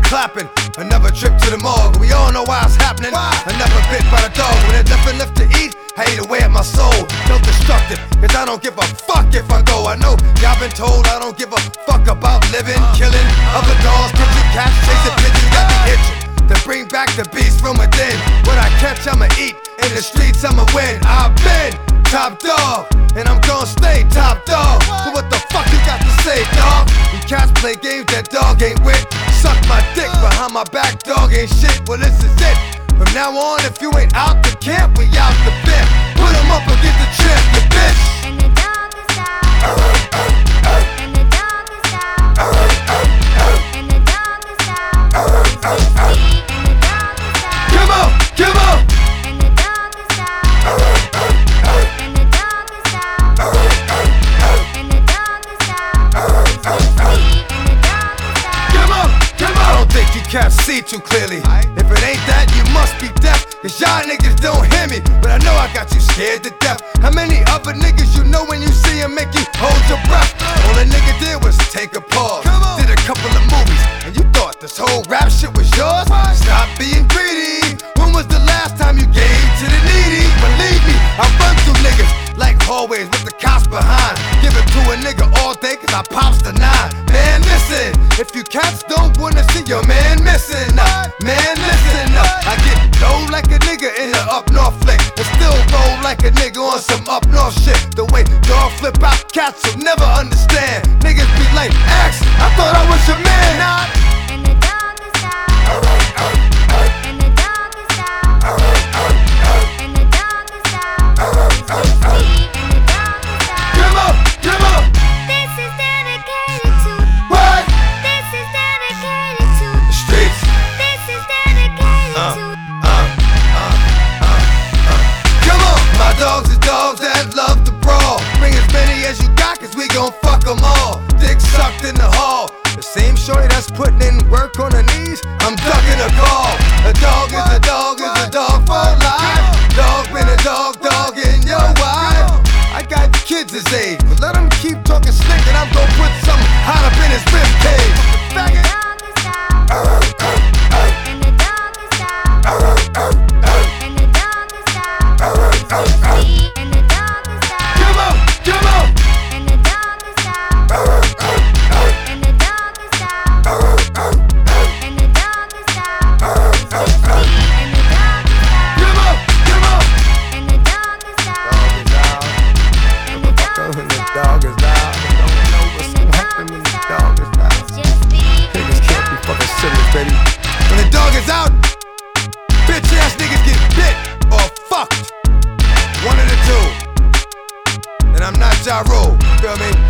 clapping. Another trip to the morgue, we all know why it's happening. Another bit by the dog, when there's nothing left to eat, I ate away at my soul. Felt destructive, cause I don't give a fuck if I go. I know y'all been told I don't give a fuck about living, killing other dogs, catching cats, chasing pigeons, got me itching to bring back the beast from within. What I catch, I'ma eat. In the streets, I'ma win. I've been top dog, and I'm gon' stay top dog. So what the fuck you got to say, dog? You cats play games that dog ain't with. Suck my dick behind my back, dog ain't shit. Well, this is it. From now on, if you ain't out the camp, we out the bit. Put 'em up against the champ, you bitch. And the dog is out. And the dog is out. And the dog is out. And the dog is out. Come on, come on. And the dog is out. And the dog is out. And the dog is out. And the dog is out. Come on, come on. I don't think you cats see too clearly. If it ain't that, you must be deaf. Cause y'all niggas don't hear me, but I know I got you scared to death. How many other niggas you know when you see him make you hold your breath? All a nigga did was take a pause. Did a couple of movies, and you thought this whole rap shit was yours? Stop being greedy. When was the last time you gave to the needy? Believe me, I run through niggas like hallways with the cops behind. Give it to a nigga all day cause I pops the 9. Man, listen, if you cats don't wanna see your man missing, man, listen up. I get low like a nigga in the up north flick, and still roll like a nigga on some up north shit. The way dog flip out, cats will never understand. Niggas be like, X, I thought I was your man. Nah. And the dog is out. And the dog is out. And the dog is out. And the dog is out. Come on, come on. This is dedicated to. What? This is dedicated to. The streets. This is dedicated to. Come on, my dogs is dogs that love to brawl. Bring as many as you got, cause we gon' fuck 'em all. Dick sucked in the hall. The same shorty that's putting in work on her knees, I'm ducking a call. A dog is a dog is a dog for life. Dog been a dog, dog in your wife. I got kids his age, but let 'em keep talking slick and I'm gon' put something hot up in his rib cage. And the Faggot. dog is out. And the dog is out. And the dog is out. And the dog is out. Come on, come on. And the dog is out. And the dog is out. And the dog is out. And the dog is out. Come on, come on. And the dog is out. And the dog When is the out. dog is out, don't know what's gonna happen when the dog is out. Just be. Niggas can't be fucking serious, baby. When the dog is out, bitch ass niggas get bit or fucked. One of the two. And I'm not Ja Rule, feel me?